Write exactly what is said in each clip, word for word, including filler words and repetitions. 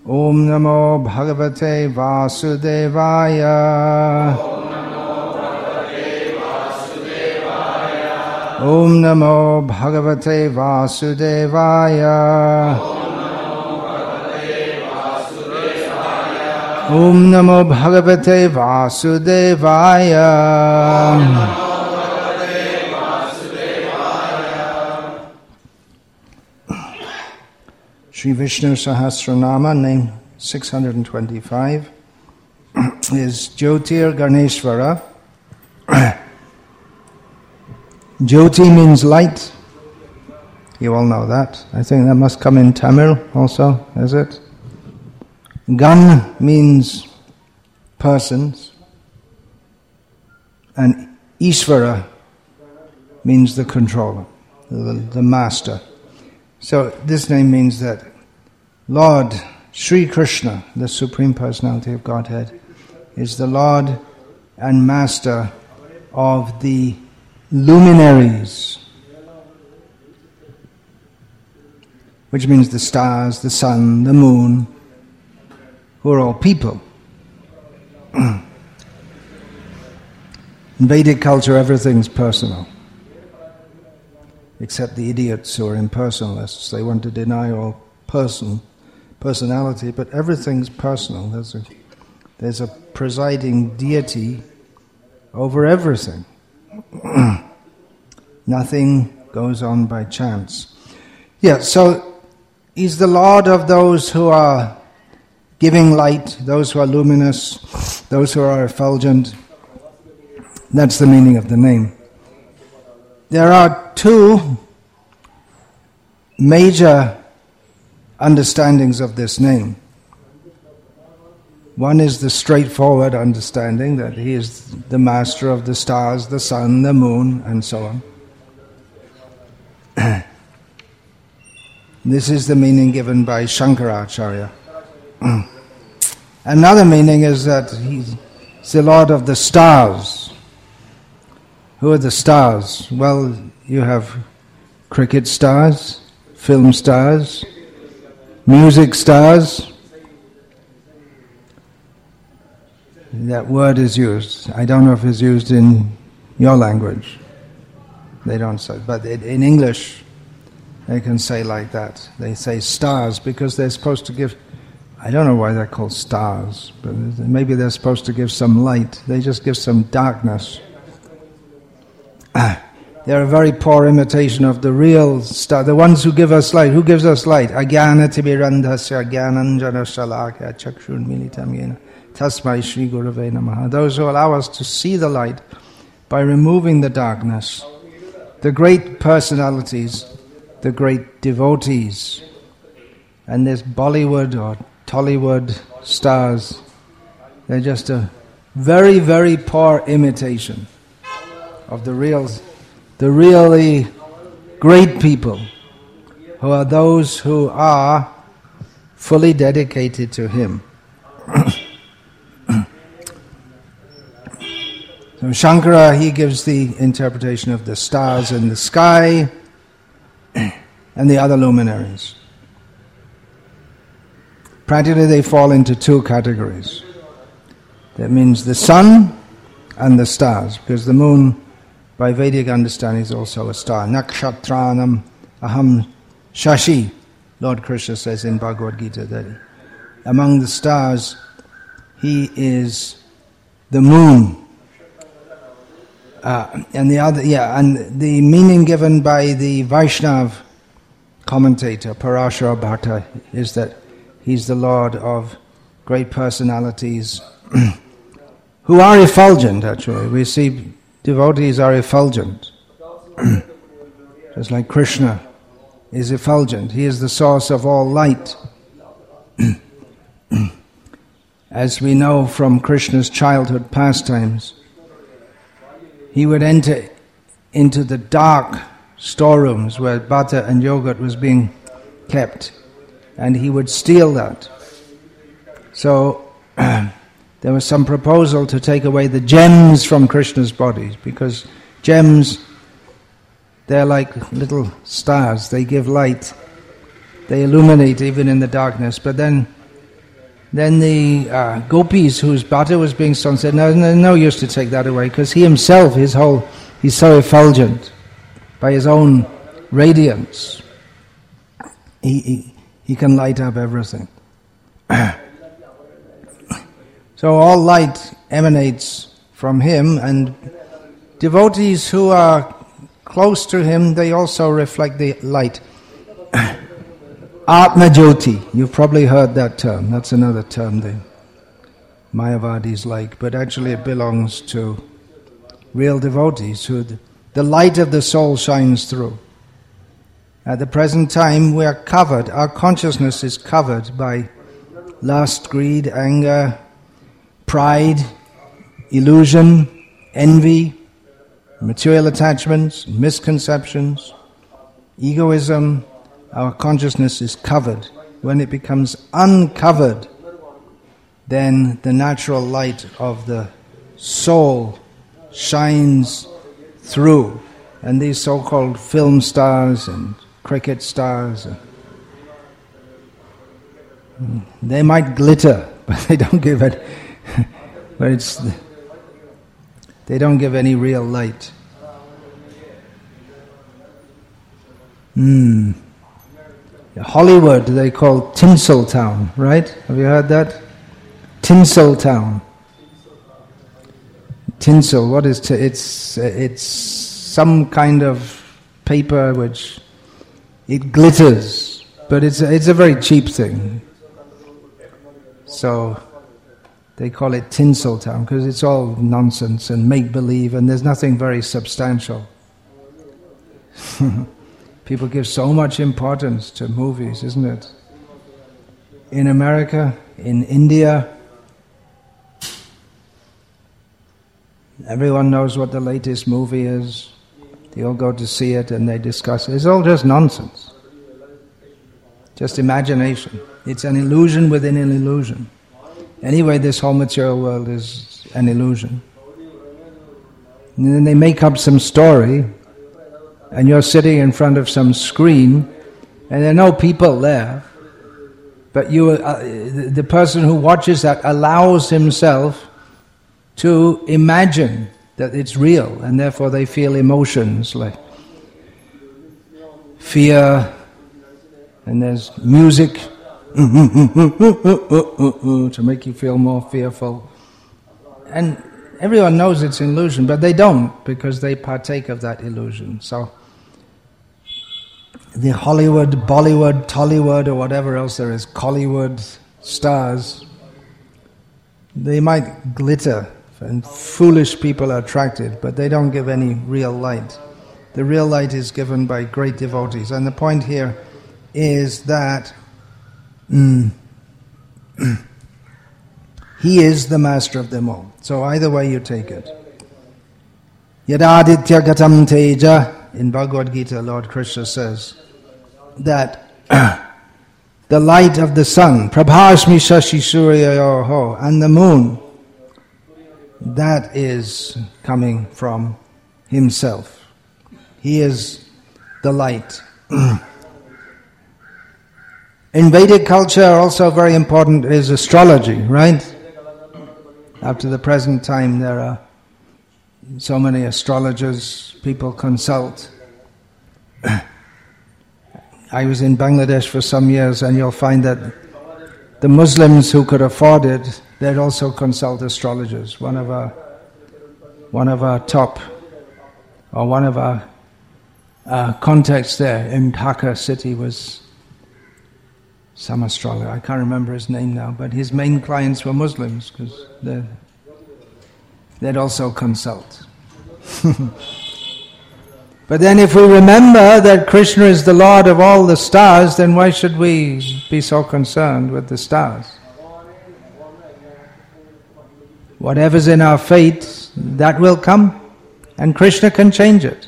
Om Namo Bhagavate Vasudevaya. Om Namo Bhagavate Vasudevaya. Om Namo Bhagavate Vasudevaya. Sri Vishnu Sahasranama, name six hundred twenty-five, is Jyotir Ganeshwara. Jyoti means light. You all know that. I think that must come in Tamil also, is it? Gan means persons. And Ishvara means the controller, the, the master. So this name means that Lord Sri Krishna, the Supreme Personality of Godhead, is the Lord and Master of the luminaries, which means the stars, the sun, the moon, who are all people. In Vedic culture, everything's personal, except the idiots who are impersonalists. They want to deny all person, personality, but everything's personal. There's a, there's a presiding deity over everything. Nothing goes on by chance. Yeah, so he's the Lord of those who are giving light, those who are luminous, those who are effulgent. That's the meaning of the name. There are two major understandings of this name. One is the straightforward understanding that he is the master of the stars, the sun, the moon, and so on. This is the meaning given by Shankaracharya. Another meaning is that he's the Lord of the stars. Who are the stars? Well, you have cricket stars, film stars, music stars. That word is used. I don't know if it's used in your language. They don't say, but in English they can say like that. They say stars because they're supposed to give, I don't know why they're called stars, but maybe they're supposed to give some light. They just give some darkness. They're a very poor imitation of the real star, the ones who give us light. Who gives us light? Agyana tibirandhasya gyananjana shalakya chakshun militam yena tasmai shri gurave namaha. Those who allow us to see the light by removing the darkness. The great personalities, the great devotees, and this Bollywood or Tollywood stars, they're just a very, very poor imitation of the real, the really great people, who are those who are fully dedicated to Him. So Shankara, he gives the interpretation of the stars in the sky and the other luminaries. Practically they fall into two categories. That means the sun and the stars, because the moon, by Vedic understanding, is also a star. Nakshatranam aham shashi, Lord Krishna says in Bhagavad Gita, that among the stars, he is the moon. Uh, and the other, yeah, and the meaning given by the Vaishnav commentator, Parashara Bhatta, is that he's the Lord of great personalities who are effulgent, actually. We see devotees are effulgent. Just like Krishna is effulgent. He is the source of all light. As we know from Krishna's childhood pastimes, he would enter into the dark storerooms where butter and yogurt was being kept, and he would steal that. So there was some proposal to take away the gems from Krishna's bodies, because gems, they're like little stars. They give light. They illuminate even in the darkness. But then then the uh, gopis whose butter was being sown said, no, no, no use to take that away, because he himself, his whole, he's so effulgent by his own radiance. He, he, he can light up everything. So all light emanates from him, and devotees who are close to him, they also reflect the light. Atma Jyoti, you've probably heard that term. That's another term the Mayavadis like, but actually it belongs to real devotees who the, the light of the soul shines through. At the present time we are covered, our consciousness is covered by lust, greed, anger, pride, illusion, envy, material attachments, misconceptions, egoism. Our consciousness is covered. When it becomes uncovered, then the natural light of the soul shines through. And these so-called film stars and cricket stars, they might glitter, but they don't give it. But it's they don't give any real light. Hmm. Hollywood they call Tinseltown, right? Have you heard that? Tinseltown. Tinsel. What is t- it's it's some kind of paper which it glitters, but it's a, it's a very cheap thing. So they call it Tinseltown because it's all nonsense and make-believe, and there's nothing very substantial. People give so much importance to movies, isn't it? In America, in India, everyone knows what the latest movie is. They all go to see it and they discuss it. It's all just nonsense. Just imagination. It's an illusion within an illusion. Anyway, this whole material world is an illusion. And then they make up some story, and you're sitting in front of some screen, and there are no people there, but you, uh, the person who watches that allows himself to imagine that it's real, and therefore they feel emotions like fear, and there's music to make you feel more fearful. And everyone knows it's an illusion, but they don't, because they partake of that illusion. So the Hollywood, Bollywood, Tollywood, or whatever else there is, Collywood stars, they might glitter, and foolish people are attracted, but they don't give any real light. The real light is given by great devotees. And the point here is that mm, he is the master of them all. So either way you take it. Yadaditya gatam teja, in Bhagavad Gita, Lord Krishna says that the light of the sun, prabhasmi shashi suryayoho, and the moon, that is coming from himself. He is the light. In Vedic culture, also very important is astrology, right? Up to the present time, there are so many astrologers, people consult. I was in Bangladesh for some years, and you'll find that the Muslims who could afford it, they'd also consult astrologers. One of our, one of our top, or one of our uh, contacts there in Dhaka city was some astrologer. I can't remember his name now, but his main clients were Muslims because they'd also consult. But then if we remember that Krishna is the Lord of all the stars, then why should we be so concerned with the stars? Whatever's in our fate, that will come, and Krishna can change it.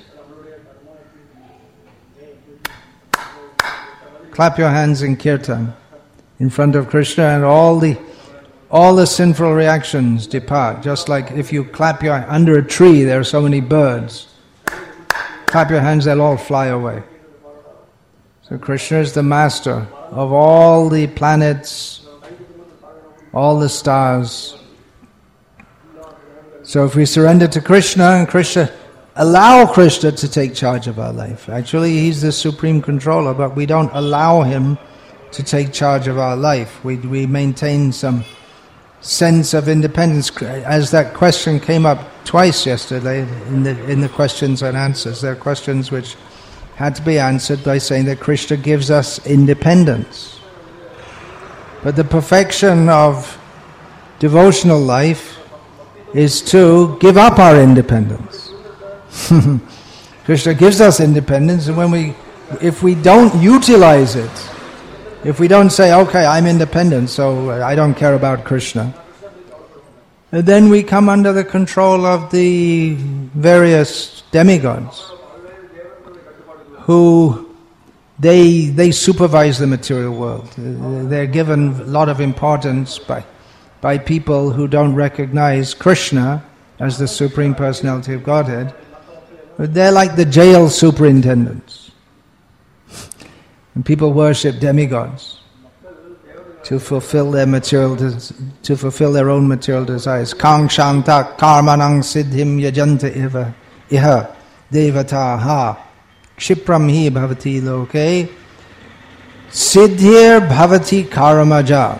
Clap your hands in kirtan in front of Krishna, and all the all the sinful reactions depart. Just like if you clap your under a tree, there are so many birds. Clap your hands, they'll all fly away. So Krishna is the master of all the planets, all the stars. So if we surrender to Krishna and Krishna, allow Krishna to take charge of our life. Actually, he's the supreme controller, but we don't allow him to take charge of our life. We we maintain some sense of independence. As that question came up twice yesterday in the in the questions and answers, there are questions which had to be answered by saying that Krishna gives us independence. But the perfection of devotional life is to give up our independence. Krishna gives us independence, and when we, if we don't utilize it, if we don't say, okay, I'm independent, so I don't care about Krishna, then we come under the control of the various demigods who they they supervise the material world. They're given a lot of importance by by people who don't recognize Krishna as the Supreme Personality of Godhead. But they're like the jail superintendents. And people worship demigods to fulfill their material des- to fulfill their own material desires. Kang shanta karmanang siddhim yajanta iva iha devata ha kshipram hi bhavati loke siddhir bhavati karamaja.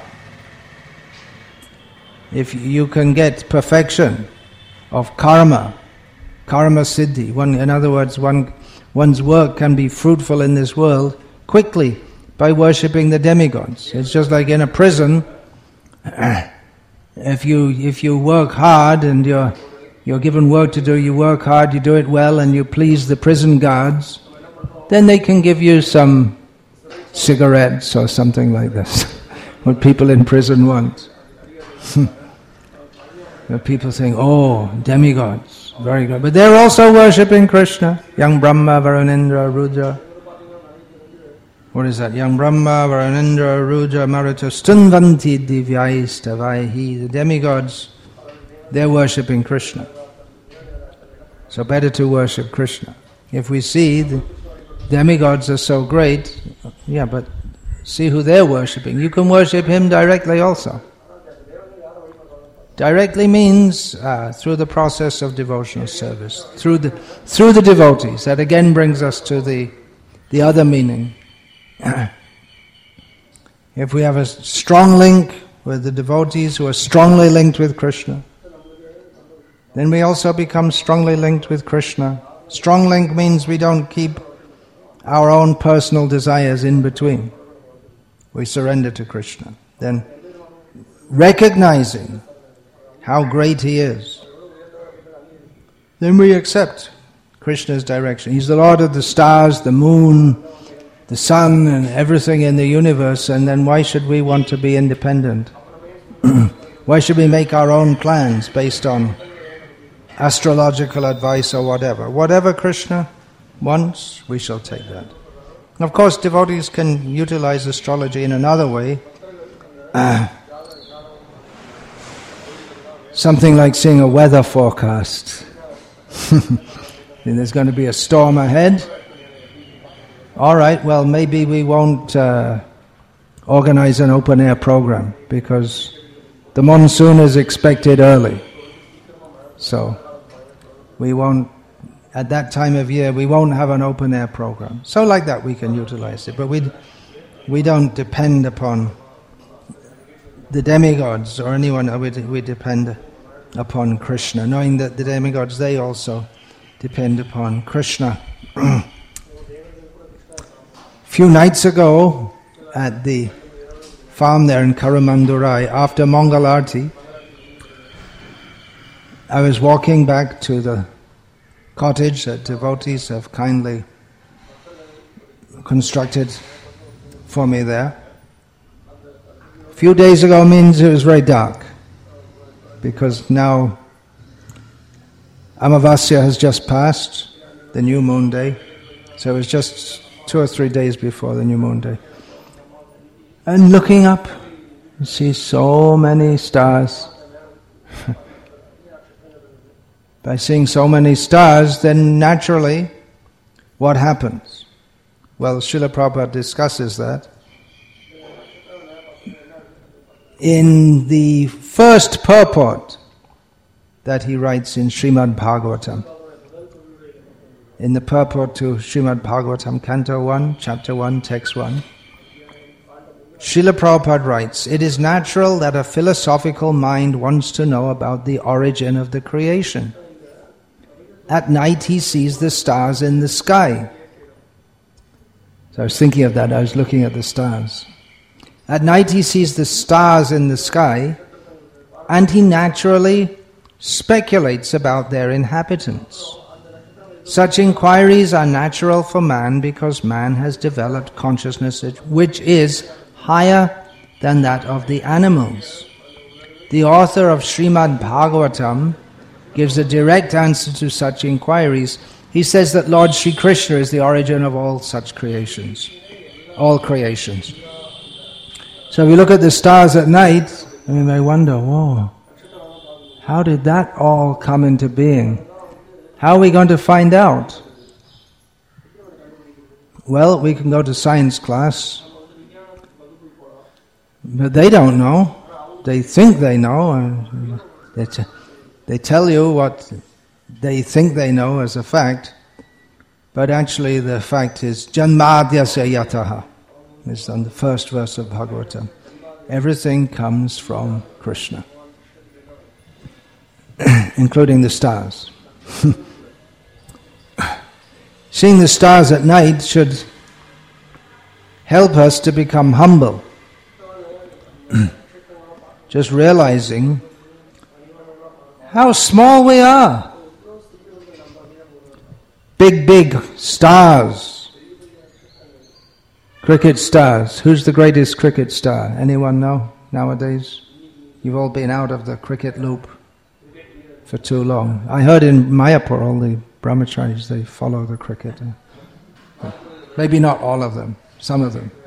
If you can get perfection of karma, karma siddhi, one, in other words, one one's work can be fruitful in this world quickly by worshipping the demigods. It's just like in a prison. If you if you work hard and you're you're given work to do, you work hard, you do it well, and you please the prison guards, then they can give you some cigarettes or something like this. What people in prison want. People saying, "Oh, demigods, very good," but they're also worshipping Krishna. Yang Brahma, Varunendra, Rudra. What is that? Yang Brahma, Varunendra, Rudra, Maruta, Stunvanti Divyaistavaihi. The demigods, they're worshipping Krishna. So better to worship Krishna. If we see the demigods are so great, yeah, but see who they're worshipping. You can worship him directly also. Directly means uh, through the process of devotional service, through the through the devotees. That again brings us to the the other meaning. If we have a strong link with the devotees who are strongly linked with Krishna, then we also become strongly linked with Krishna. Strong link means we don't keep our own personal desires in between. We surrender to Krishna. Then recognizing how great he is, then we accept Krishna's direction. He's the Lord of the stars, the moon, the sun, and everything in the universe, and then why should we want to be independent? Why should we make our own plans based on astrological advice or whatever? Whatever Krishna wants, we shall take that. Of course, devotees can utilize astrology in another way. Uh, Something like seeing a weather forecast. There's going to be a storm ahead. All right, well, maybe we won't uh, organize an open-air program because the monsoon is expected early. So we won't, at that time of year, we won't have an open-air program. So like that we can utilize it, but we we don't depend upon the demigods or anyone. We, we depend upon Krishna, knowing that the demigods, they also depend upon Krishna. A few nights ago at the farm there in Karamandurai, after Mangal Arti, I was walking back to the cottage that devotees have kindly constructed for me there. A few days ago means it was very dark, because now Amavasya has just passed, the new moon day, so it was just two or three days before the new moon day. And looking up, you see so many stars. By seeing so many stars, then naturally, what happens? Well, Srila Prabhupada discusses that. in the first purport that he writes in Srimad Bhagavatam, in the purport to Srimad Bhagavatam, Canto one, Chapter one, Text one, Srila Prabhupada writes, "It is natural that a philosophical mind wants to know about the origin of the creation. At night he sees the stars in the sky." So I was thinking of that, I was looking at the stars. At night he sees the stars in the sky, and he naturally speculates about their inhabitants. Such inquiries are natural for man because man has developed consciousness which is higher than that of the animals. The author of Srimad Bhagavatam gives a direct answer to such inquiries. He says that Lord Sri Krishna is the origin of all such creations, all creations. So if we look at the stars at night, we may wonder, whoa, how did that all come into being? How are we going to find out? Well, we can go to science class, but they don't know. They think they know. They, t- they tell you what they think they know as a fact, but actually the fact is Janmadhyasya yataha. It's on the first verse of Bhagavatam. Everything comes from Krishna, including the stars. Seeing the stars at night should help us to become humble. Just realizing how small we are. Big, big stars. Cricket stars. Who's the greatest cricket star? Anyone know nowadays? You've all been out of the cricket loop for too long. I heard in Mayapur all the brahmacharis, they follow the cricket. Maybe not all of them, some of them.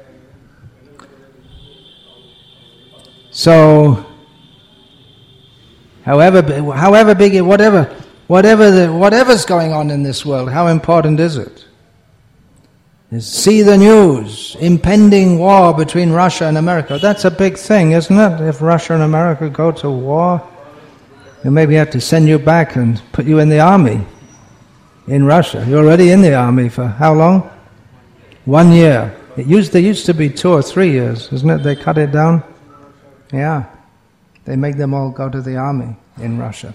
So, however, however big, whatever, whatever, the, whatever's going on in this world, how important is it? See the news, impending war between Russia and America. That's a big thing, isn't it? If Russia and America go to war, they maybe have to send you back and put you in the army in Russia. You're already in the army for how long? One year. It used, there used to be two or three years, isn't it? They cut it down. Yeah. They make them all go to the army in Russia.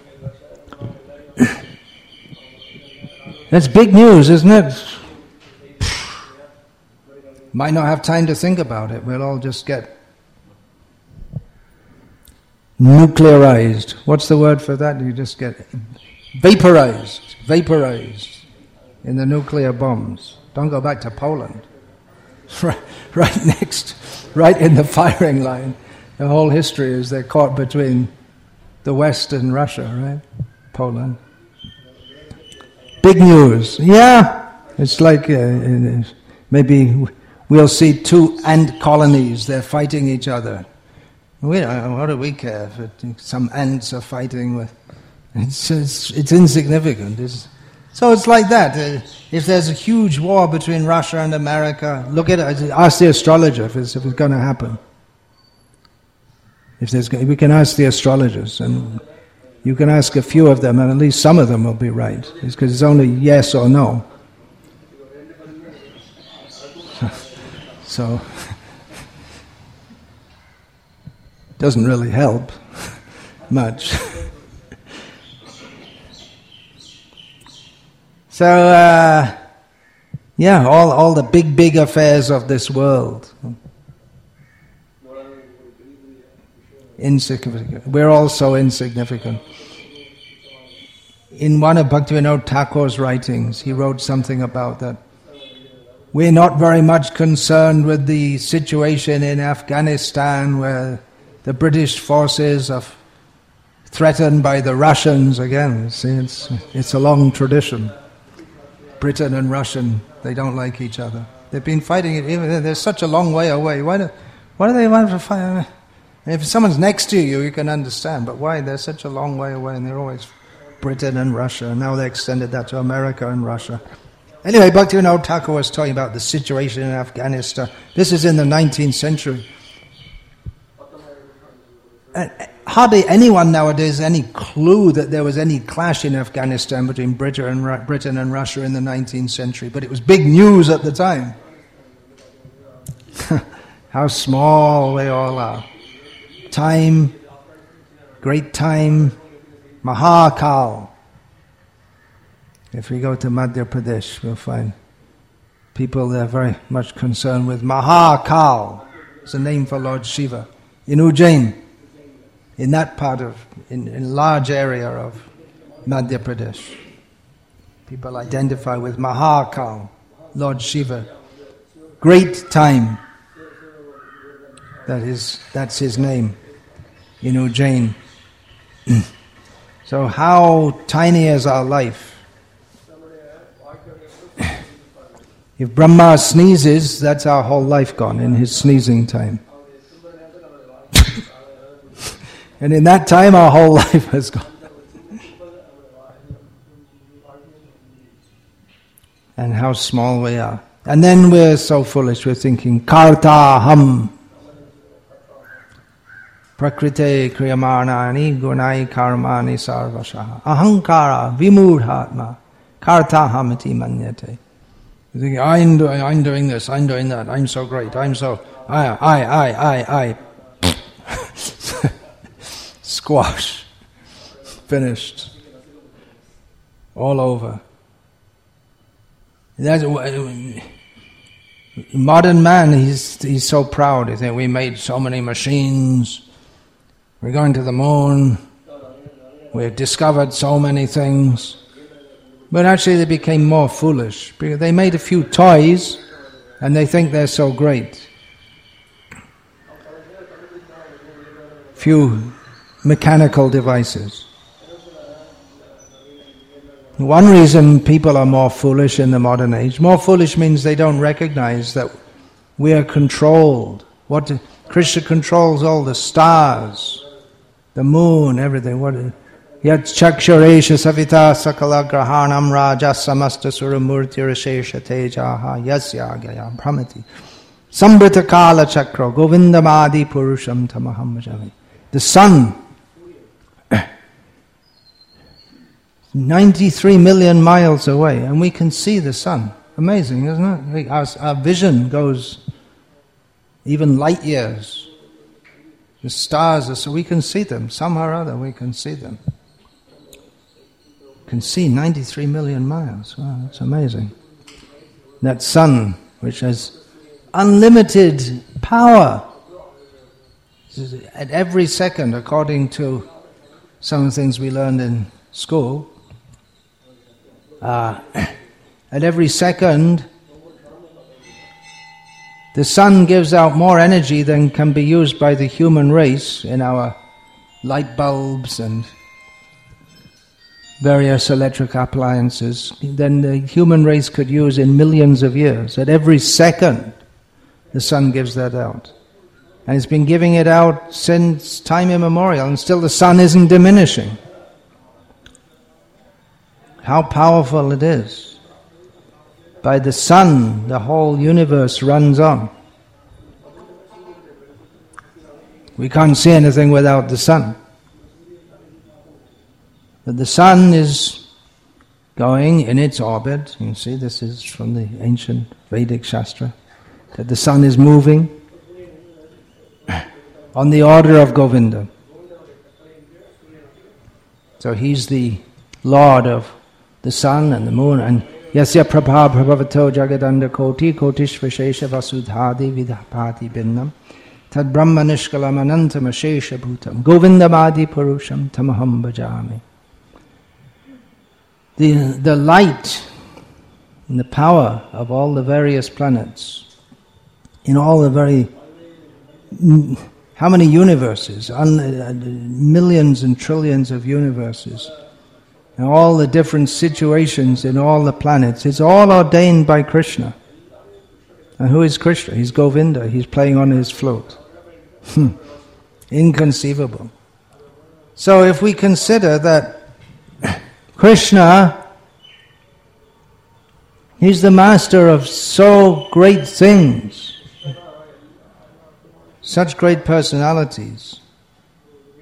That's big news, isn't it? Might not have time to think about it. We'll all just get nuclearized. What's the word for that? You just get vaporized. Vaporized in the nuclear bombs. Don't go back to Poland. Right, right next, right in the firing line. The whole history is they're caught between the West and Russia, right? Poland. Big news. Yeah, it's like uh, maybe we'll see two ant colonies. They're fighting each other. We don't, what do we care if it, some ants are fighting with? It's it's, it's insignificant. It's, so it's like that. Uh, if there's a huge war between Russia and America, look at it. Ask the astrologer if it's, if it's going to happen. If there's, we can ask the astrologers, and you can ask a few of them, and at least some of them will be right. It's because it's only yes or no. So doesn't really help much. So, uh, yeah, all, all the big, big affairs of this world. Insignificant. We're all so insignificant. In one of Bhaktivinoda Thakur's writings, he wrote something about that. We're not very much concerned with the situation in Afghanistan where the British forces are threatened by the Russians again. See, it's, it's a long tradition. Britain and Russian, they don't like each other. They've been fighting it, even they're such a long way away. Why do, why do they want to fight? If someone's next to you, you can understand, but why? They're such a long way away, and they're always Britain and Russia, and now they extended that to America and Russia. Anyway, Bhaktivinoda Thakur was talking about the situation in Afghanistan. This is in the nineteenth century. uh, hardly anyone nowadays has any clue that there was any clash in Afghanistan between Britain and, Ru- Britain and Russia in the nineteenth century, but it was big news at the time. How small they all are. Time, great time, Mahakal. If we go to Madhya Pradesh, we'll find people there very much concerned with Mahakal. It's a name for Lord Shiva. In Ujjain, in that part of, in a large area of Madhya Pradesh, people identify with Mahakal, Lord Shiva. Great time. That is, that's his name in Ujjain. So how tiny is our life? If Brahma sneezes, that's our whole life gone in his sneezing time. And in that time, our whole life has gone. And how small we are. And then we're so foolish, we're thinking, Karta ham. Prakrite kriyamanani gunai karmani sarvashaha. Ahankara vimudhatma. Karta hamiti manyate. You think, I'm doing, I'm doing this, I'm doing that, I'm so great, I'm so, I, I, I, I, I. Squash. Finished. All over. That's, modern man, he's he's so proud. He thinks we made so many machines, we're going to the moon, we've discovered so many things. But actually they became more foolish because they made a few toys and they think they're so great. Few mechanical devices. One reason people are more foolish in the modern age, more foolish means they don't recognize that we are controlled. What Krishna controls all the stars, the moon, everything. What Yat chakshuresha savita sakala grahanam raja samasta suramurti rashesha tejaha yasya gaya brahmati sambrita kala chakra govindamadi purusham tamaham bhajami. The sun, ninety-three million miles away, and we can see the sun. Amazing, isn't it? Our, our vision goes even light years. The stars are so we can see them. Somehow or other we can see them. Can see ninety-three million miles. Wow, that's amazing. That sun, which has unlimited power, at every second, according to some of the things we learned in school, uh, at every second, the sun gives out more energy than can be used by the human race in our light bulbs and various electric appliances than the human race could use in millions of years. At every second, the sun gives that out. And it's been giving it out since time immemorial, and still the sun isn't diminishing. How powerful it is. By the sun, the whole universe runs on. We can't see anything without the sun. But the sun is going in its orbit. You can see this is from the ancient Vedic Shastra, that the sun is moving on the order of Govinda. So he's the Lord of the sun and the moon. And yasya prabha prabhavato jagadanda koti kotishvashesha vasudhadi vidhapati binnam tad brahma nishkalam anantam ashesha bhutam govindamadi purusham tamaham bhajami. The, the light and the power of all the various planets, in all the very, how many universes, un, uh, millions and trillions of universes, and all the different situations in all the planets, it's all ordained by Krishna. And who is Krishna? He's Govinda, he's playing on his flute. Inconceivable. So if we consider that Krishna, he's the master of so great things, such great personalities.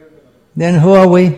then who are we?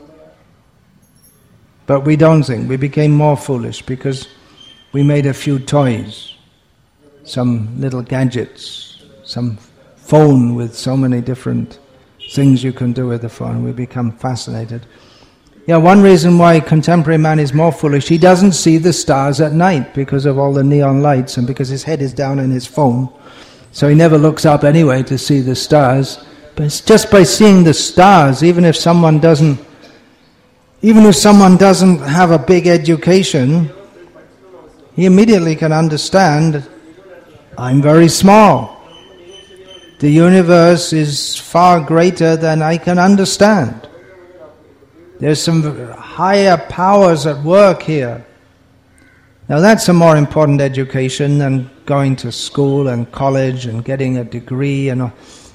But we don't think. We became more foolish because we made a few toys, some little gadgets, some phone with so many different things you can do with the phone. We become fascinated. Yeah, one reason why contemporary man is more foolish, he doesn't see the stars at night because of all the neon lights and because his head is down in his phone. So he never looks up anyway to see the stars. But it's just by seeing the stars, even if someone doesn't, even if someone doesn't have a big education, he immediately can understand, I'm very small. The universe is far greater than I can understand. There's some higher powers at work here. Now that's a more important education than going to school and college and getting a degree and,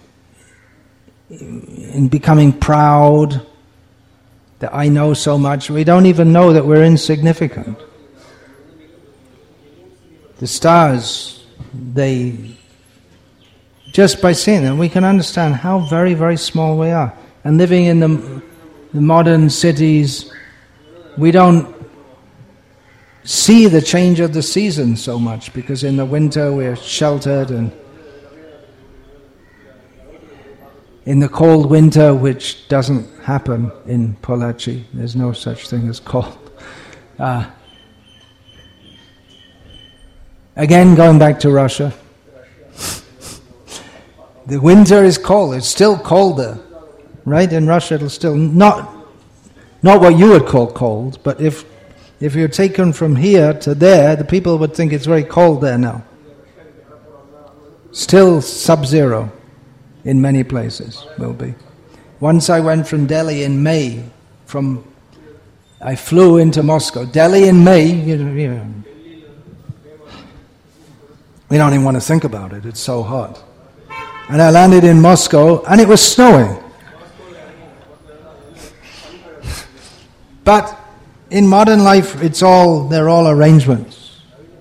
and becoming proud that I know so much. We don't even know that we're insignificant. The stars, they, just by seeing them, we can understand how very, very small we are. And living in the, the modern cities, we don't see the change of the seasons so much because in the winter we're sheltered, and in the cold winter, which doesn't happen in Pollachi, there's no such thing as cold. Uh, again, going back to Russia, the winter is cold. It's still colder, right? In Russia, it'll still not not what you would call cold, but if if you're taken from here to there, the people would think it's very cold there now. Still sub-zero in many places will be. Once I went from Delhi in May, from I flew into Moscow. Delhi in May, you know, you know, we don't even want to think about it. It's so hot. And I landed in Moscow, and it was snowing. But in modern life, it's all they're all arrangements.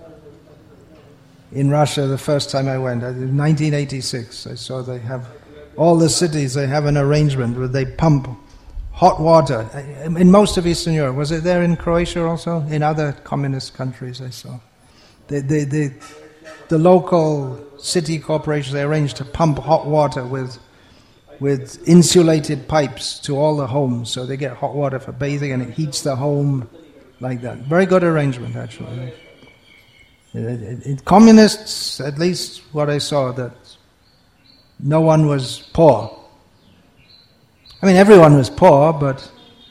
In Russia, the first time I went, in nineteen eighty-six, I saw they have all the cities. They have an arrangement where they pump hot water. In most of Eastern Europe, was it there in Croatia also? In other communist countries, I saw. They, they, they, the local city corporations, they arranged to pump hot water with with insulated pipes to all the homes, so they get hot water for bathing and it heats the home like that. Very good arrangement, actually. In communists, at least what I saw, that no one was poor. I mean, everyone was poor, but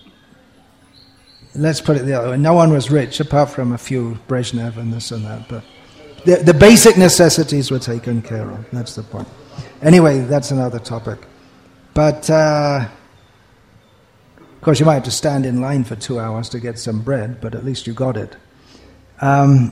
let's put it the other way. No one was rich, apart from a few Brezhnev and this and that, but the, the basic necessities were taken care of. That's the point. Anyway, that's another topic. But, uh, of course, you might have to stand in line for two hours to get some bread, but at least you got it. Um,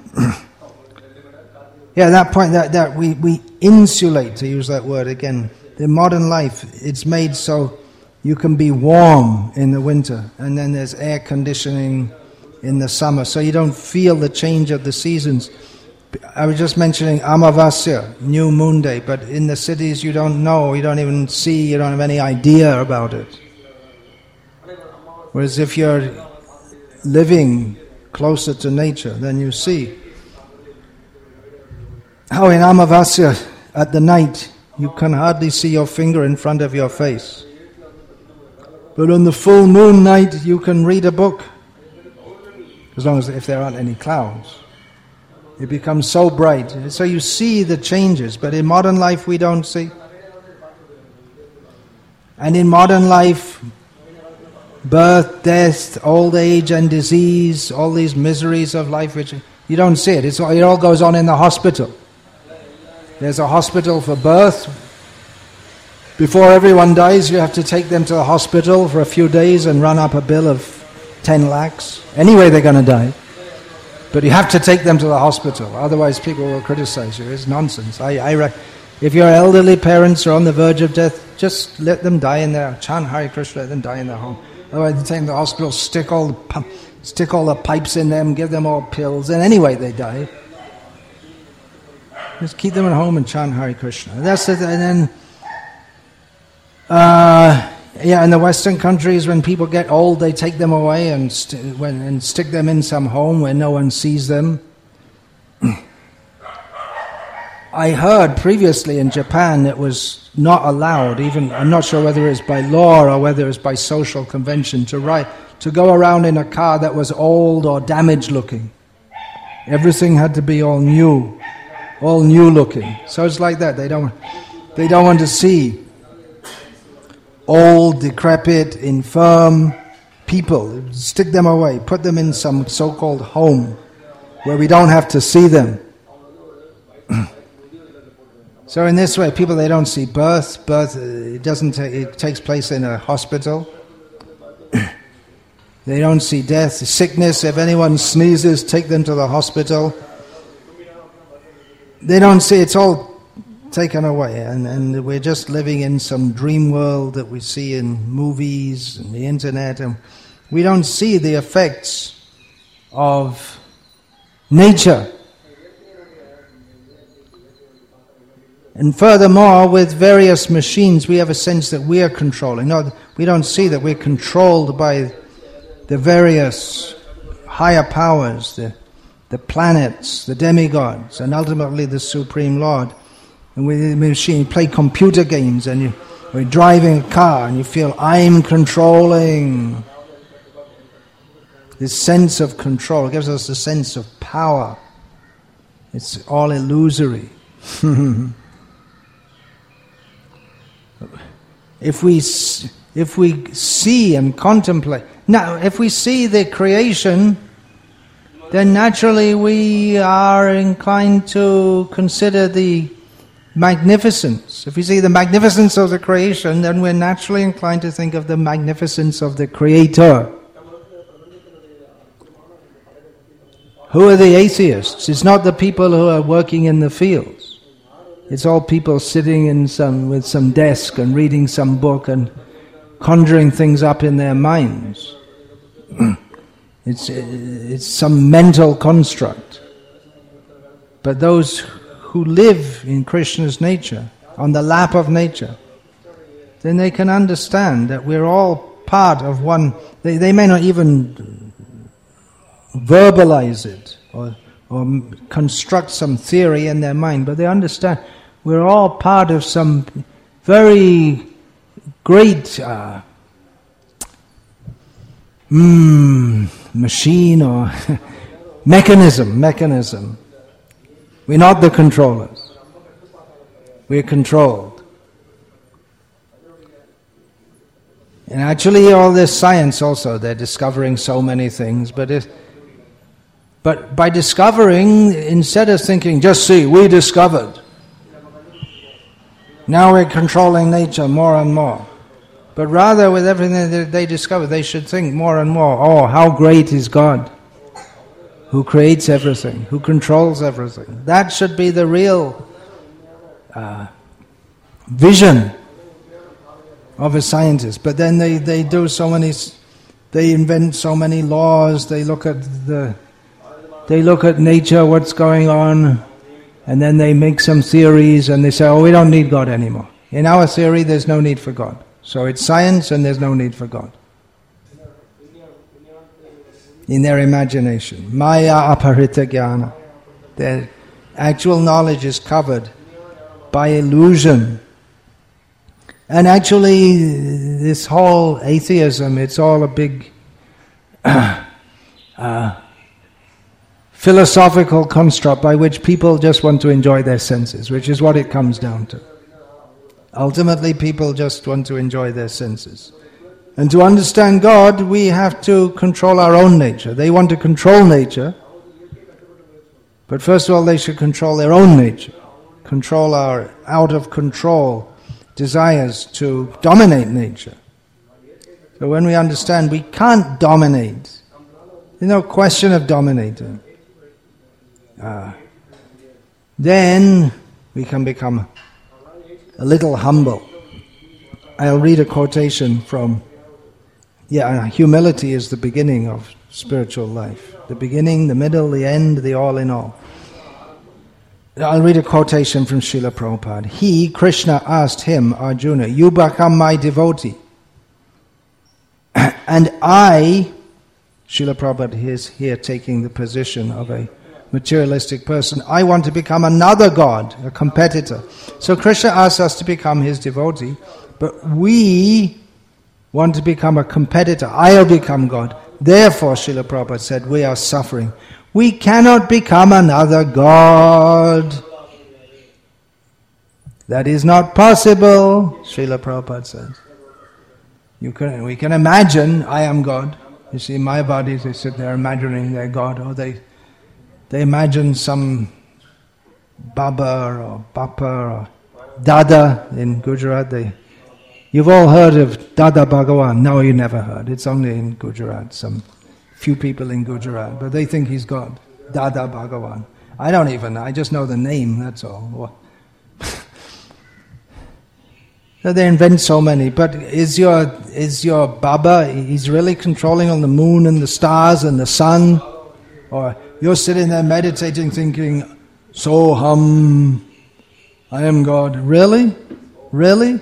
yeah, that point, that, that we, we insulate, to use that word again. The modern life, it's made so you can be warm in the winter, and then there's air conditioning in the summer, so you don't feel the change of the seasons. I was just mentioning Amavasya, new moon day, but in the cities you don't know, you don't even see, you don't have any idea about it. Whereas if you're living closer to nature, then you see how in Amavasya at the night you can hardly see your finger in front of your face. But on the full moon night you can read a book, as long as if there aren't any clouds. It becomes so bright. So you see the changes, but in modern life we don't see. And in modern life, birth, death, old age and disease, all these miseries of life, which you don't see it. It's, it all goes on in the hospital. There's a hospital for birth. Before everyone dies, you have to take them to the hospital for a few days and run up a bill of ten lakhs. Anyway, they're going to die. But you have to take them to the hospital, otherwise people will criticize you. It's nonsense. I, I re- if your elderly parents are on the verge of death, just let them die in their chant Hare Krishna, let them die in their home. Otherwise, you take them to the hospital, stick all the pu- stick all the pipes in them, give them all pills, and anyway they die. Just keep them at home and chant Hare Krishna. That's it. And then, uh, Yeah, in the Western countries, when people get old, they take them away and, st- when, and stick them in some home where no one sees them. I heard previously in Japan it was not allowed, even, I'm not sure whether it's by law or whether it's by social convention, to ride, to go around in a car that was old or damaged looking. Everything had to be all new, all new looking. So it's like that. They don't, they don't want to see old, decrepit, infirm people. Stick them away. Put them in some so-called home where we don't have to see them. So in this way, people, they don't see birth. Birth, it doesn't. Ta- it takes place in a hospital. They don't see death, sickness. If anyone sneezes, take them to the hospital. They don't see. It's all taken away, and, and we're just living in some dream world that we see in movies and the internet, and we don't see the effects of nature. And furthermore, with various machines, we have a sense that we are controlling. No, we don't see that we're controlled by the various higher powers, the, the planets, the demigods, and ultimately the Supreme Lord. And with the machine, you play computer games, and you, you're driving a car, and you feel, I'm controlling. This sense of control gives us a sense of power. It's all illusory. If we if we see and contemplate, now if we see the creation, then naturally we are inclined to consider the magnificence. If we see the magnificence of the creation, then we're naturally inclined to think of the magnificence of the Creator. Who are the atheists? It's not the people who are working in the fields. It's all people sitting in some with some desk and reading some book and conjuring things up in their minds. It's it's some mental construct. But those who live in Krishna's nature, on the lap of nature, then they can understand that we're all part of one. They, they may not even verbalize it or, or construct some theory in their mind, but they understand we're all part of some very great uh, mm, machine or mechanism, mechanism. We're not the controllers. We're controlled. And actually all this science also, they're discovering so many things, but it, but by discovering, instead of thinking, just see, we discovered. Now we're controlling nature more and more. But rather, with everything that they discover, they should think more and more, oh, how great is God, who creates everything, who controls everything. That should be the real uh, vision of a scientist. But then they, they do so many, they invent so many laws, they look at the, they look at nature, what's going on, and then they make some theories and they say, oh, we don't need God anymore. In our theory, there's no need for God. So it's science and there's no need for God. In their imagination. Maya aparita jnana. Their actual knowledge is covered by illusion. And actually, this whole atheism, it's all a big uh, uh, philosophical construct by which people just want to enjoy their senses, which is what it comes down to. Ultimately, people just want to enjoy their senses. And to understand God, we have to control our own nature. They want to control nature, but first of all, they should control their own nature. Control our out-of-control desires to dominate nature. So when we understand we can't dominate, there's no question of dominating. Uh, then we can become a little humble. I'll read a quotation from, yeah, humility is the beginning of spiritual life. The beginning, the middle, the end, the all in all. I'll read a quotation from Srila Prabhupada. He, Krishna, asked him, Arjuna, you become my devotee. And I, Srila Prabhupada is here taking the position of a materialistic person, I want to become another god, a competitor. So Krishna asks us to become his devotee, but we want to become a competitor. I'll become God. Therefore, Srila Prabhupada said, we are suffering. We cannot become another god. That is not possible, Srila Prabhupada says. You can, we can imagine, I am God. You see, Mayavadis, they sit there imagining they're God, or they they imagine some Baba or Bappa or Dada in Gujarat. They, you've all heard of Dada Bhagawan. No, you never heard. It's only in Gujarat, some few people in Gujarat, but they think he's God. Dada Bhagawan. I don't even know, I just know the name, that's all. So they invent so many, but is your is your Baba, he's really controlling on the moon and the stars and the sun? Or you're sitting there meditating thinking, Soham, I am God. Really? Really?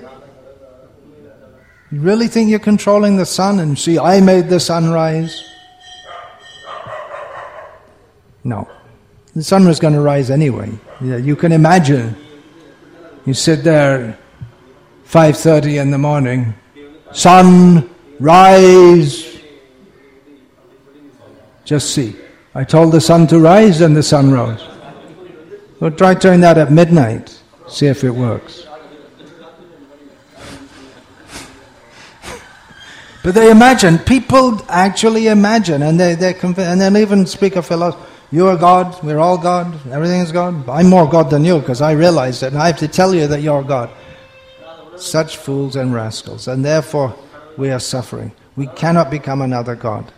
You really think you're controlling the sun and see, I made the sun rise? No. The sun was going to rise anyway. You can imagine. You sit there five thirty in the morning, sun, rise. Just see. I told the sun to rise and the sun rose. Well, try doing that at midnight. See if it works. But they imagine, people actually imagine, and they they conv- and they'll even speak of philosophy. You are God, we're all God, everything is God. I'm more God than you because I realize it, and I have to tell you that you're God. Such fools and rascals, and therefore we are suffering. We cannot become another God.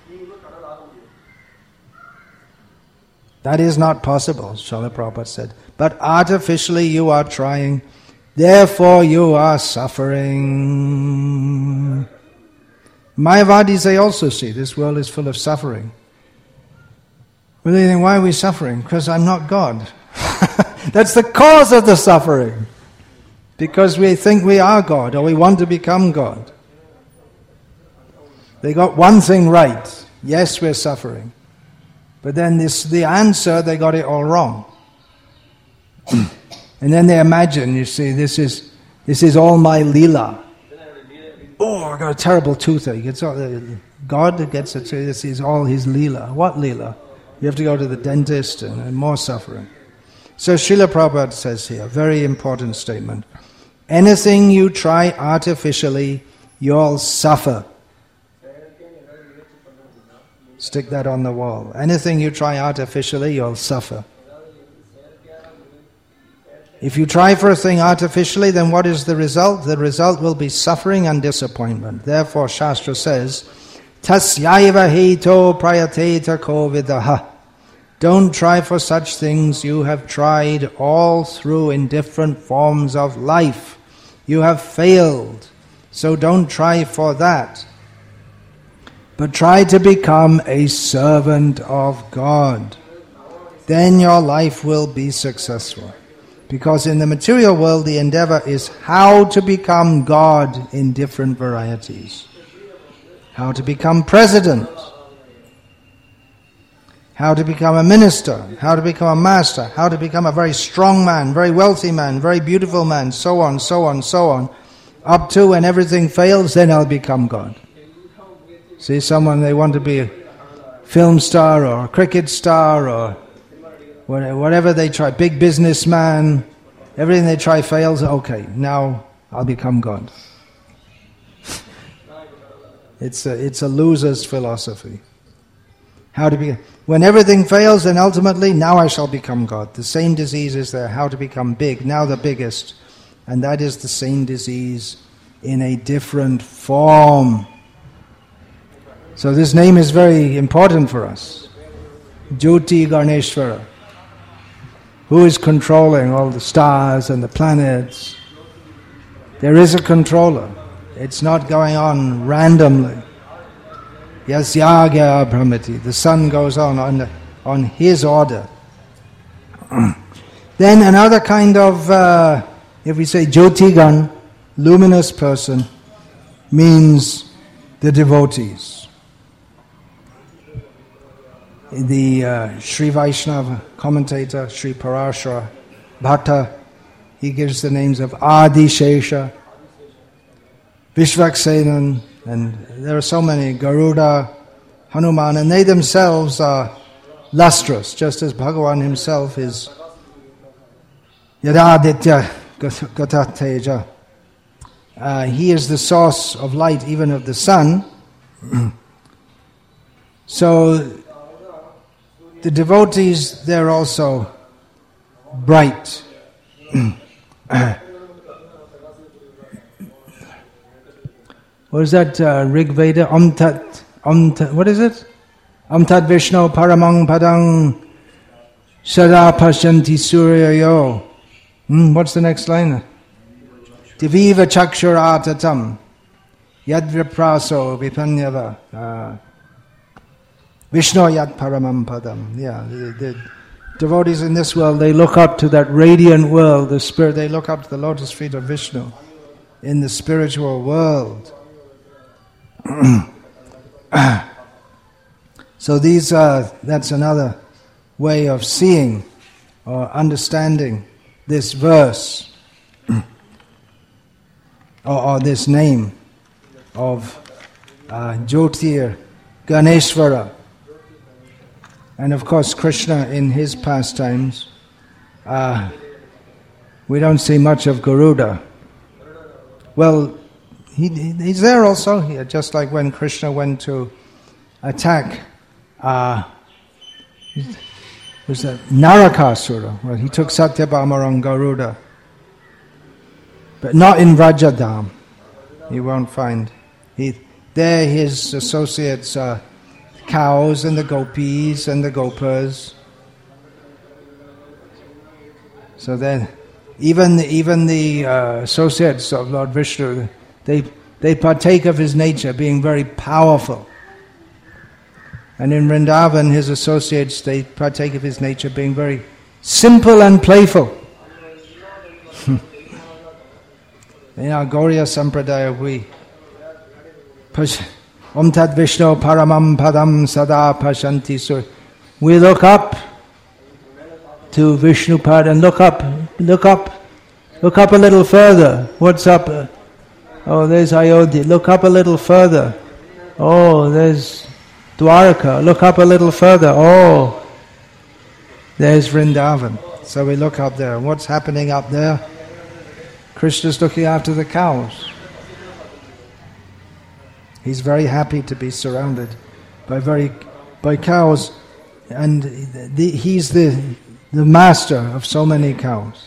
That is not possible, Srila Prabhupada said. But artificially you are trying, therefore you are suffering. Mayavadis, they also see this world is full of suffering. But they think, why are we suffering? Because I'm not God. That's the cause of the suffering. Because we think we are God, or we want to become God. They got one thing right. Yes, we're suffering. But then this, the answer, they got it all wrong. And then they imagine, you see, this is this is all my lila. Oh, I got a terrible toothache. It's all, God gets it. This is all his lila. What lila? You have to go to the dentist and, and more suffering. So Srila Prabhupada says here, very important statement. Anything you try artificially, you'll suffer. Stick that on the wall. Anything you try artificially, you'll suffer. If you try for a thing artificially, then what is the result? The result will be suffering and disappointment. Therefore, Shastra says, Tasyaiva heto prayateta ko vidaha. Don't try for such things you have tried all through in different forms of life. You have failed, so don't try for that. But try to become a servant of God. Then your life will be successful. Because in the material world, the endeavor is how to become God in different varieties. How to become president. How to become a minister. How to become a master. How to become a very strong man, very wealthy man, very beautiful man, so on, so on, so on. Up to when everything fails, then I'll become God. See someone, they want to be a film star or a cricket star or whatever they try, big businessman, everything they try fails, okay, now I'll become God. It's a, it's a loser's philosophy. How to be, when everything fails, then ultimately, now I shall become God. The same disease is there, how to become big, now the biggest. And that is the same disease in a different form. So this name is very important for us. Jyoti Garneshwara. Who is controlling all the stars and the planets? There is a controller. It's not going on randomly. Yasyagya Brahmati. The sun goes on on, on his order. Then another kind of, uh, if we say Jyotigan, luminous person, means the devotees. The uh, Sri Vaishnava commentator, Sri Parashara Bhatta, he gives the names of Adi Shesha, Vishvaksenan, and there are so many, Garuda, Hanuman, and they themselves are lustrous, just as Bhagavan himself is Yadaditya Gatateja. Uh, he is the source of light even of the sun. So the devotees, they're also bright. What is that? Uh, Rig Veda? Om Tat, Om Tat, what is it? Om Tat Vishnu Paramang Padang Sada Pashanti Suryayo. Hmm, what's the next line? Diviva Chakshuratatam Yadvipraso Vipanyava uh, Vishnu Yad Paramam Padam. Yeah, the, the devotees in this world, they look up to that radiant world, the spirit, they look up to the lotus feet of Vishnu in the spiritual world. So these are, that's another way of seeing or understanding this verse or, or this name of uh, Jyotir Ganeshwara. And of course Krishna in his pastimes, uh, we don't see much of Garuda. Well, he, he's there also here, just like when Krishna went to attack uh, was that Narakasura. Well, he took Satyabhama on Garuda, but not in Vrajadham. You won't find. He, there his associates are cows and the gopis and the gopas. So then, even the, even the uh, associates of Lord Vishnu, they they partake of his nature, being very powerful. And in Vrindavan, his associates, they partake of his nature, being very simple and playful. In our Gauriya Sampradaya, we push Om Tat Vishnu Paramam Padam Sada Pashanti Sur. We look up to Vishnu Pad and look up, look up, look up a little further. What's up? Oh, there's Ayodhya. Look up a little further. Oh, there's Dwarka. Look up a little further. Oh, there's Vrindavan. So we look up there. What's happening up there? Krishna's looking after the cows. He's very happy to be surrounded by very by cows, and the, he's the the master of so many cows.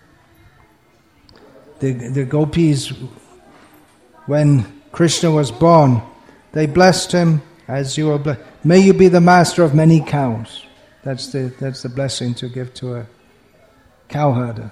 The the gopis, when Krishna was born, they blessed him as you are blessed. May you be the master of many cows. That's the that's the blessing to give to a cowherder.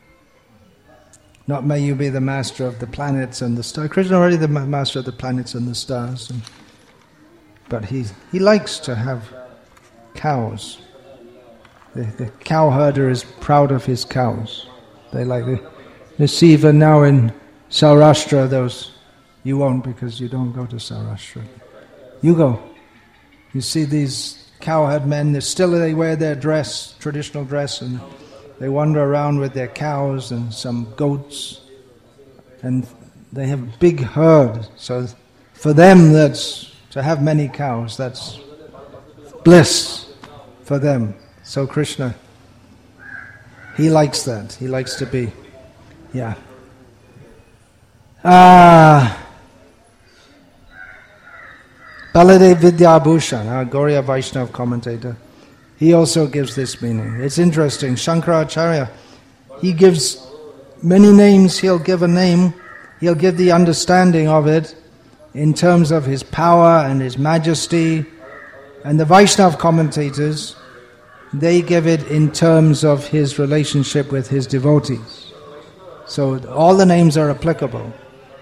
Not may you be the master of the planets and the stars. Krishna already the master of the planets and the stars, and, but he he likes to have cows. The, the cowherder is proud of his cows. They like the the Siva now in Saurashtra. Those you won't because you don't go to Saurashtra. You go. You see these cowherd men. They still they wear their dress, traditional dress, and they wander around with their cows and some goats, and they have a big herd. So for them, that's to have many cows. That's bliss for them. So Krishna, he likes that. He likes to be, yeah. Ah, Baladev Vidyabhushan, our Gauriya Vaishnava commentator, he also gives this meaning. It's interesting. Shankaracharya, he gives many names. He'll give a name. He'll give the understanding of it in terms of his power and his majesty. And the Vaishnava commentators, they give it in terms of his relationship with his devotees. So all the names are applicable.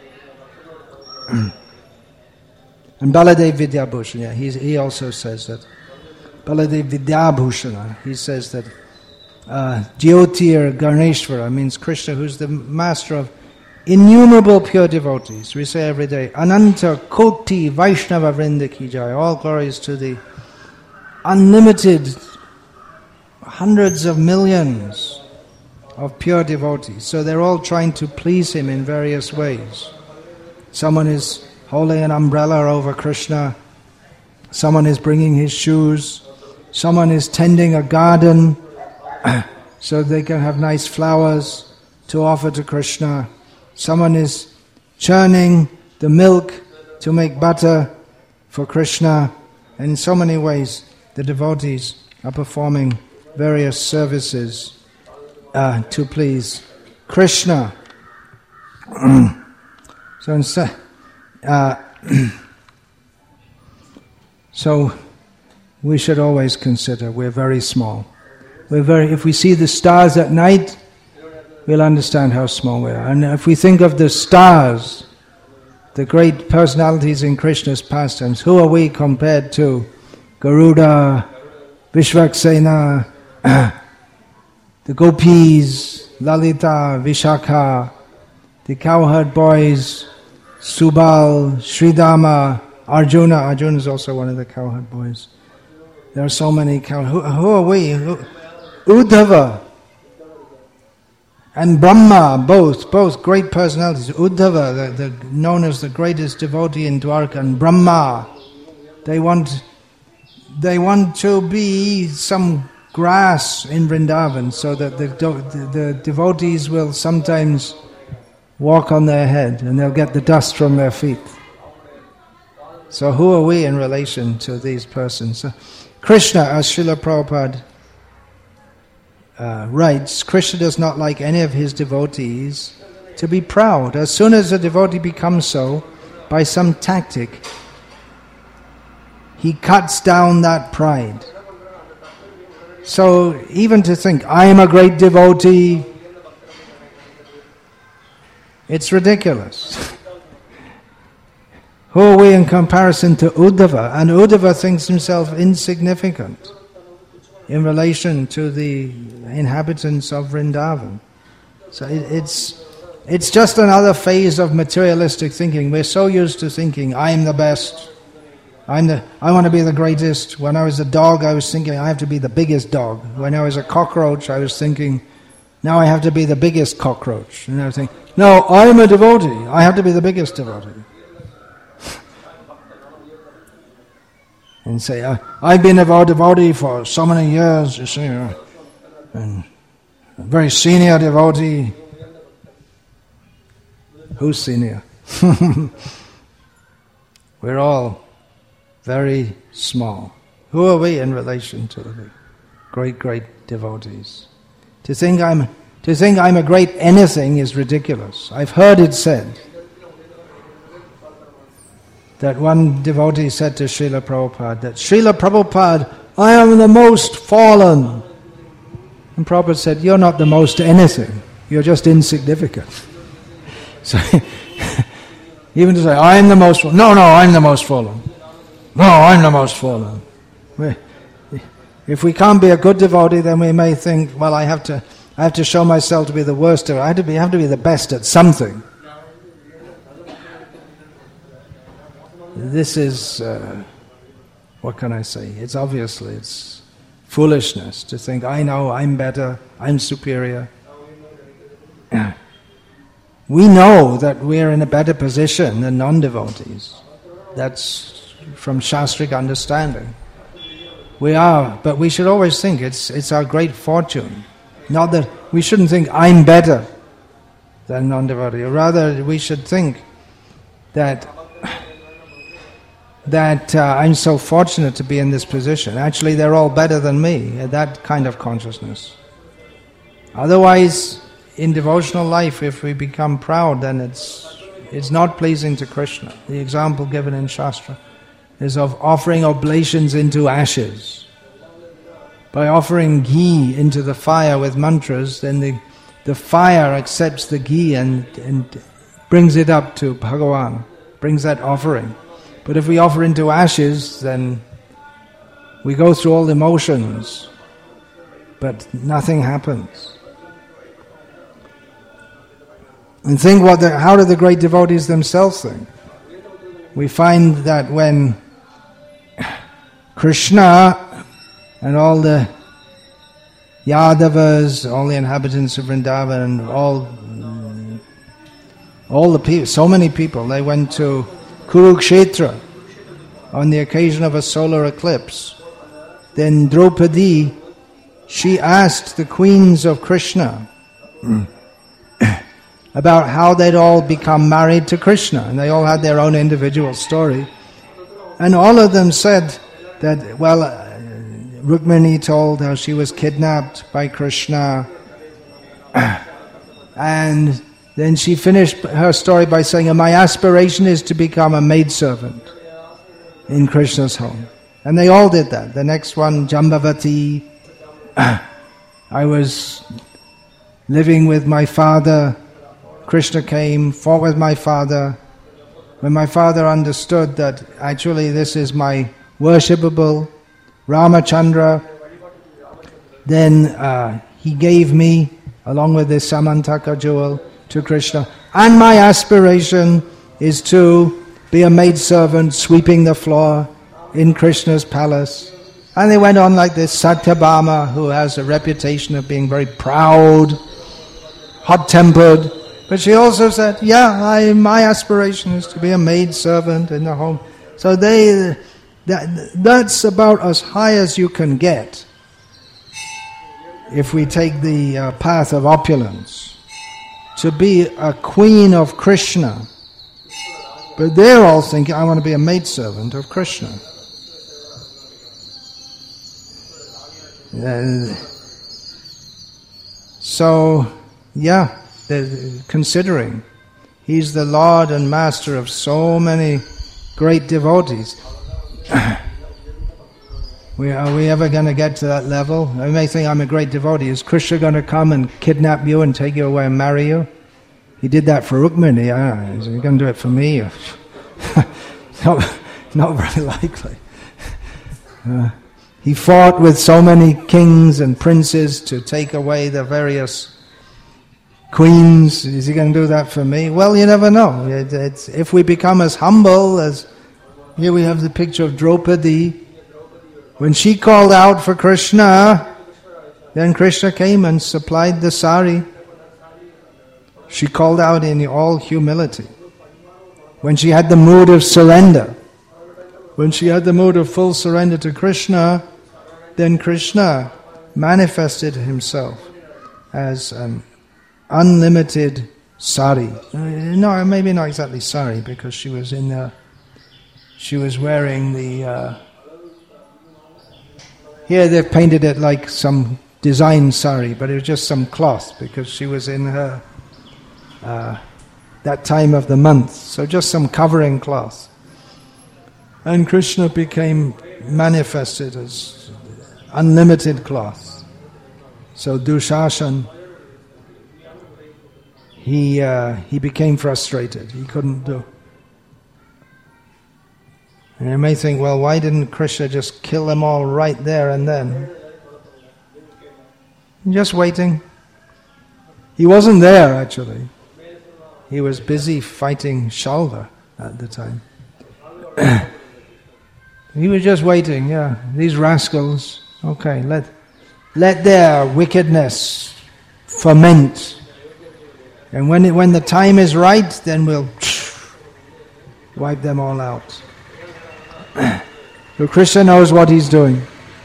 And Baladev Vidyabhushan, yeah, he's, he also says that. Baladev Vidyabhushana, he says that uh, Jyotir Ganeshwara means Krishna, who's the master of innumerable pure devotees. We say every day, Ananta Koti Vaishnava Vrinda Ki Jai. All glories to the unlimited hundreds of millions of pure devotees. So they're all trying to please him in various ways. Someone is holding an umbrella over Krishna. Someone is bringing his shoes. Someone is tending a garden so they can have nice flowers to offer to Krishna. Someone is churning the milk to make butter for Krishna. And in so many ways, the devotees are performing various services uh, to please Krishna. so, instead, uh, so we should always consider we're very small. We're very. If we see the stars at night, we'll understand how small we are. And if we think of the stars, the great personalities in Krishna's pastimes, who are we compared to Garuda, Vishvaksena, the gopis, Lalita, Vishakha, the cowherd boys, Subal, Sridama, Arjuna. Arjuna is also one of the cowherd boys. There are so many cowherd. Who, who are we? Who, Uddhava and Brahma, both, both great personalities. Uddhava, the, the, known as the greatest devotee in Dwarka, and Brahma, they want, they want to be some grass in Vrindavan, so that the, the, the devotees will sometimes walk on their head and they'll get the dust from their feet. So who are we in relation to these persons? So Krishna, as Srila Prabhupada uh, writes, Krishna does not like any of his devotees to be proud. As soon as a devotee becomes so, by some tactic, he cuts down that pride. So even to think, I am a great devotee, it's ridiculous. Who are we in comparison to Uddhava? And Uddhava thinks himself insignificant in relation to the inhabitants of Vrindavan. So it, it's it's just another phase of materialistic thinking. We're so used to thinking, I'm the best, I'm the, I want to be the greatest. When I was a dog, I was thinking, I have to be the biggest dog. When I was a cockroach, I was thinking, now I have to be the biggest cockroach. And I was thinking, no, I'm a devotee, I have to be the biggest devotee. And say, uh, I've been a devotee for so many years, you see, uh, and a very senior devotee. Who's senior? We're all very small. Who are we in relation to the great, great devotees? To think I'm, to think I'm a great anything is ridiculous. I've heard it said that one devotee said to Srila Prabhupada that, Srila Prabhupada, I am the most fallen. And Prabhupada said, you're not the most anything, you're just insignificant. So, even to say, I'm the most fallen, no, no, I'm the most fallen. No, I'm the most fallen. If we can't be a good devotee, then we may think, well, I have to I have to show myself to be the worst. I have to be, I have to be the best at something. This is, uh, what can I say? It's obviously, it's foolishness to think, I know, I'm better, I'm superior. We know that we're in a better position than non-devotees. That's from Shastric understanding. We are, but we should always think it's it's our great fortune. Not that we shouldn't think I'm better than non-devotee. Rather, we should think that that uh, I'm so fortunate to be in this position. Actually, they're all better than me. That kind of consciousness. Otherwise, in devotional life, if we become proud, then it's it's not pleasing to Krishna. The example given in Shastra is of offering oblations into ashes. By offering ghee into the fire with mantras, then the, the fire accepts the ghee and, and brings it up to Bhagavan, brings that offering. But if we offer into ashes, then we go through all the motions, but nothing happens. And think what the, how do the great devotees themselves think? We find that when Krishna and all the Yadavas, all the inhabitants of Vrindavan, and all all the people, so many people, they went to Kurukshetra on the occasion of a solar eclipse. Then Draupadi, she asked the queens of Krishna about how they'd all become married to Krishna, and they all had their own individual story. And all of them said that, well, uh, Rukmini told how she was kidnapped by Krishna, and then she finished her story by saying, my aspiration is to become a maidservant in Krishna's home. And they all did that. The next one, Jambavati, I was living with my father. Krishna came, fought with my father. When my father understood that actually this is my worshipable Ramachandra, then uh, he gave me, along with this Samantaka jewel, to Krishna. And my aspiration is to be a maidservant sweeping the floor in Krishna's palace. And they went on like this. Satyabhama, who has a reputation of being very proud, hot-tempered, but she also said, yeah, I, my aspiration is to be a maidservant in the home. So they, that, that's about as high as you can get if we take the uh, path of opulence. To be a queen of Krishna. But they're all thinking, I want to be a maidservant of Krishna. Uh, so, yeah, they're considering. He's the Lord and Master of so many great devotees. we, are we ever going to get to that level? I may think I'm a great devotee. Is Krishna going to come and kidnap you and take you away and marry you? He did that for Rukmini. Ah, is he going to do it for me? not, not very likely. Uh, he fought with so many kings and princes to take away the various queens. Is he going to do that for me? Well, you never know. It, it's, if we become as humble as... Here we have the picture of Draupadi. When she called out for Krishna, then Krishna came and supplied the sari. She called out in all humility. When she had the mood of surrender, when she had the mood of full surrender to Krishna, then Krishna manifested himself as an unlimited sari. No, maybe not exactly sari, because she was in the, she was wearing the, uh, here they've painted it like some design sari, but it was just some cloth, because she was in her, uh, that time of the month, so just some covering cloth. And Krishna became manifested as unlimited cloth. So Dushasan, he uh, he became frustrated. He couldn't do. And you may think, well, why didn't Krishna just kill them all right there and then? Just waiting. He wasn't there, actually. He was busy fighting Shalva at the time. He was just waiting, yeah. These rascals, okay, let let their wickedness ferment. And when it, when the time is right, then we'll wipe them all out. So Krishna knows what he's doing.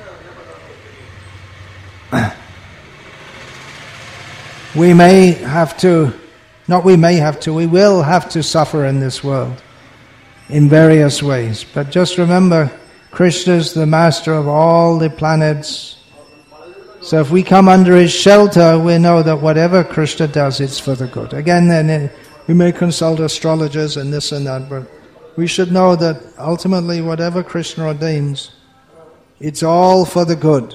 We may have to, not we may have to, we will have to suffer in this world in various ways. But just remember, Krishna's the master of all the planets. So if we come under his shelter, we know that whatever Krishna does, it's for the good. Again, then we may consult astrologers and this and that, but we should know that ultimately whatever Krishna ordains, it's all for the good.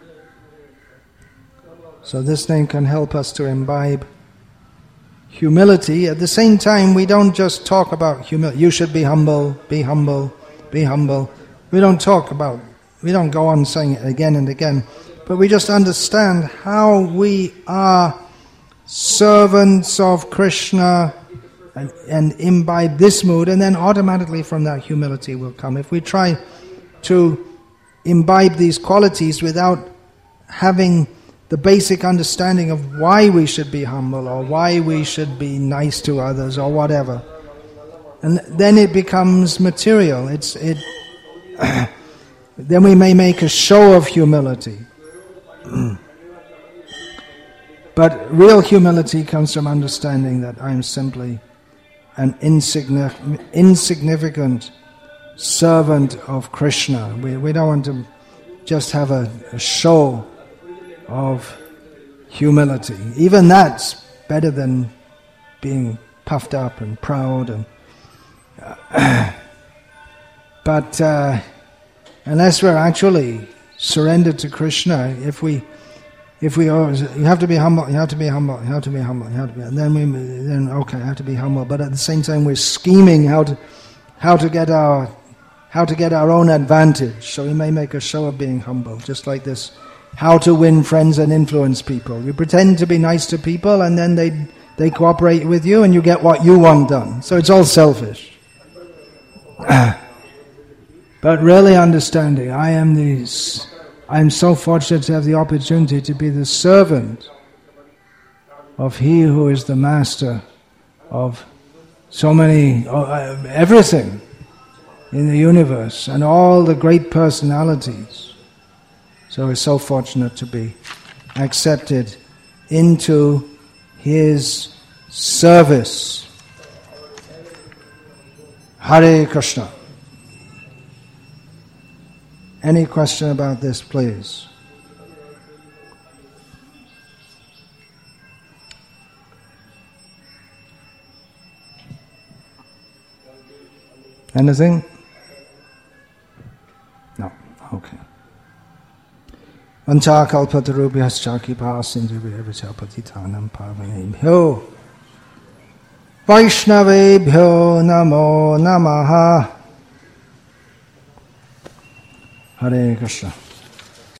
So this name can help us to imbibe humility. At the same time, we don't just talk about humility. You should be humble, be humble, be humble. We don't talk about, we don't go on saying it again and again, but we just understand how we are servants of Krishna, and, and imbibe this mood, and then automatically from that humility will come. If we try to imbibe these qualities without having the basic understanding of why we should be humble or why we should be nice to others or whatever, and then it becomes material. It's it. Then we may make a show of humility. But real humility comes from understanding that I'm simply an insignificant, insignificant servant of Krishna. We, we don't want to just have a, a show of humility. Even that's better than being puffed up and proud. And uh, but uh, unless we're actually surrendered to Krishna, if we If we always, you have to be humble, you have to be humble, you have to be humble, you have to be, and then we, then okay, I have to be humble. But at the same time, we're scheming how to, how to get our, how to get our own advantage. So we may make a show of being humble, just like this. How to win friends and influence people. You pretend to be nice to people, and then they they cooperate with you, and you get what you want done. So it's all selfish. But really understanding, I am these. I'm so fortunate to have the opportunity to be the servant of He who is the master of so many, uh, everything in the universe and all the great personalities. So we're so fortunate to be accepted into His service. Hare Krishna. Any question about this, please? Anything? No. Okay. Vancha kalpatarubhyascha kipasindribhyascha patitanam pavanebhyo Vaishnavebhyo namo namaha. Hare Krishna.